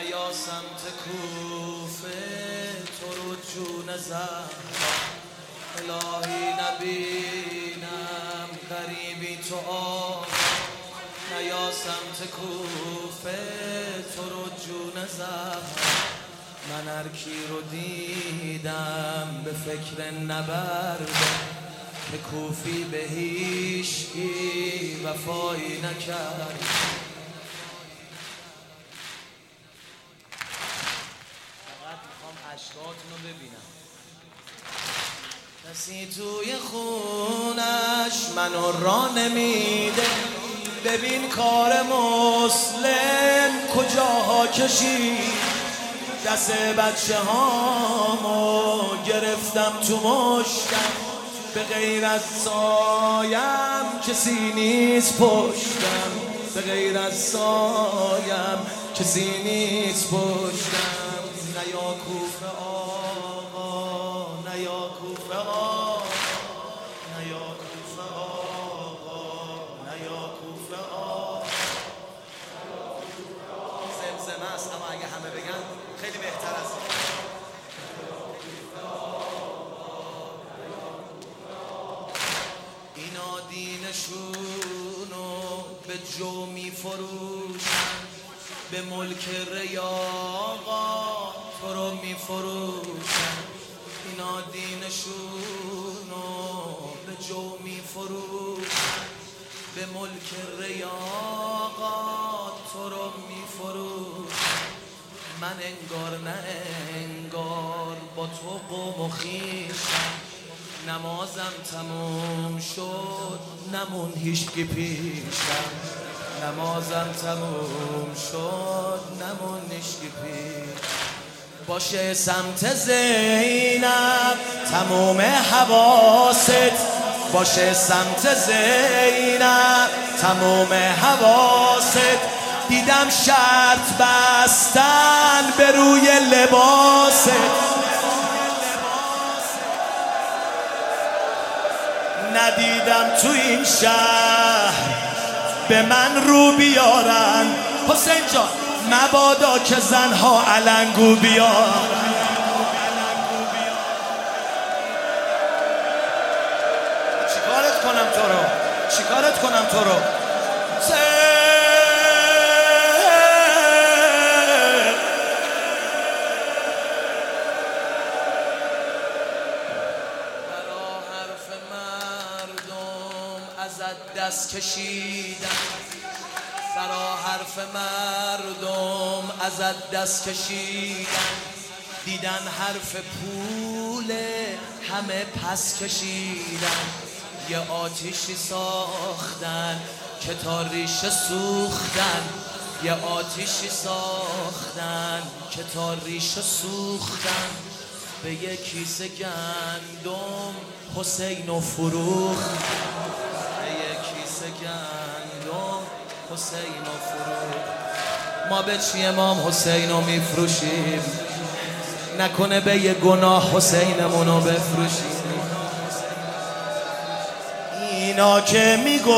نیا سمت کوفه تو رو جون زهرا الهی نبینم غریبی تو آقا نیا سمت کوفه تو رو جون زهرا من هرکی رو دیدم به فکر نبرده که کوفی به هیچکی وفایی نکرد. فقط میخوام اشکاتون رو ببینم. کسی توی خونش منو را نمیده ببین کار مسلم کجاها کشید دست بچه هامو گرفتم تو مشتم به غیر از سایم کسی نیست پشتم به غیر از سایم کسی نیست پشتم نیا کوفه آقا نیا کوفه آقا نیا کوفه آقا نیا کوفه آقا زمزمه است اما اگه همه بگن خیلی بهتر است. اینا دینشونو به جو میفروشن به ملک ریاقا تو رو میفروشن اینا دینشونو به جو میفروشن به ملک ریاقا تو رو میفروشن من انگار نه انگار با تو قوم و خویشم نمازم تموم شد نمون هیچکی پیشم نمازم تموم شد نمون هیچکی پیش باشه سمت زینب تموم حواست باشه سمت زینب تموم حواست دیدم شرط بستن به روی لباست ندیدم تو این شهر به من رو بیارن حسین جان مبادا که زنها علنگو بیارن چیکارت کنم تو رو چیکارت کنم تو رو ازت دست کشیدن سرا حرف مردم ازت دست کشیدن دیدن حرف پول همه پس کشیدن یه آتیشی ساختن که تا ریشه سوختن یه آتیشی ساختن که تا ریشه سوختن به یه کیسه گندم حسین و فروخت گندم حسین و فروخت ما به چی امام حسین رو میفروشیم نکنه به یه گناه حسینمونو بفروشیم اینا که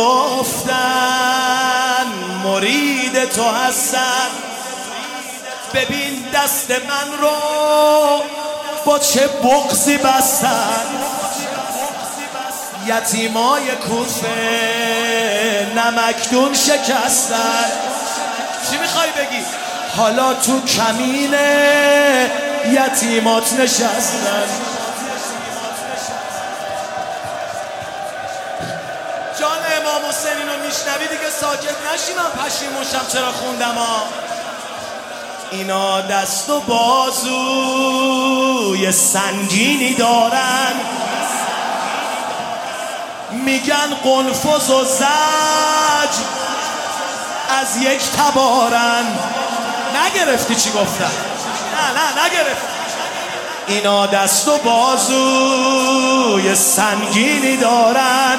میگفتن مرید تو هستن ببین دست من رو با چه بغضی بستن یتیمای کوفه نمکدون شکستن چی میخوای بگی؟ حالا تو کمین یتیمات نشستن جان امام حسین اینو میشنوی دیگه ساکت نشی من پشیمونشم چرا خوندم ها اینا دست و بازوی سنگینی دارن میگن قنفذ و زج از یک تبارن نگرفتی چی گفتن؟ نه نگرفتی اینا دست و بازوی سنگینی دارن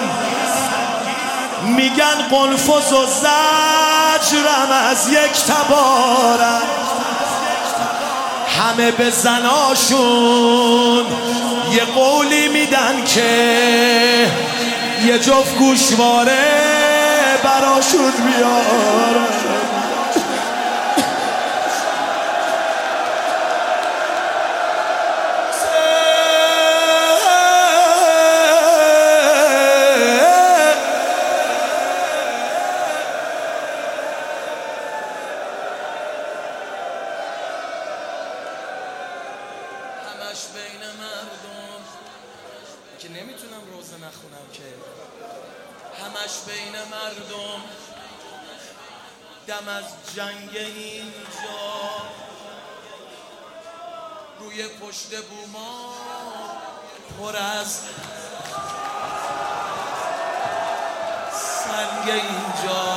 میگن قنفذ و زجرم از یک تبارن همه به زناشون یه قولی میدن که یه جفت گوشواره براشون بیارن نمیتونم روزه نخونم که همش بین مردم دم از جنگ اینجا روی پشت بوما پر از سنگ اینجا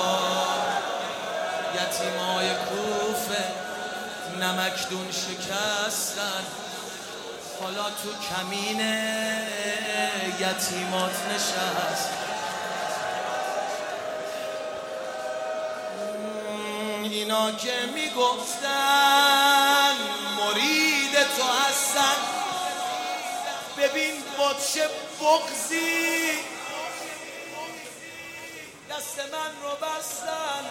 یتیمای کوفه نمکدون شکستن حالا تو کمین یتیمات نشست اینا که میگفتن مرید تو هستن ببین با چه بغضی دست من رو بستن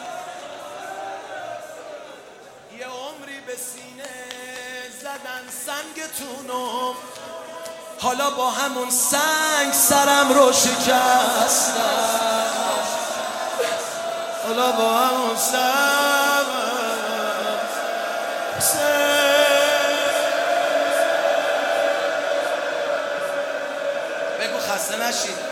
یه عمری به سینه زدن سنگتونو حالا با همون سنگ سرم رو شکستن حالا با همون سنگ بگو خسته نشید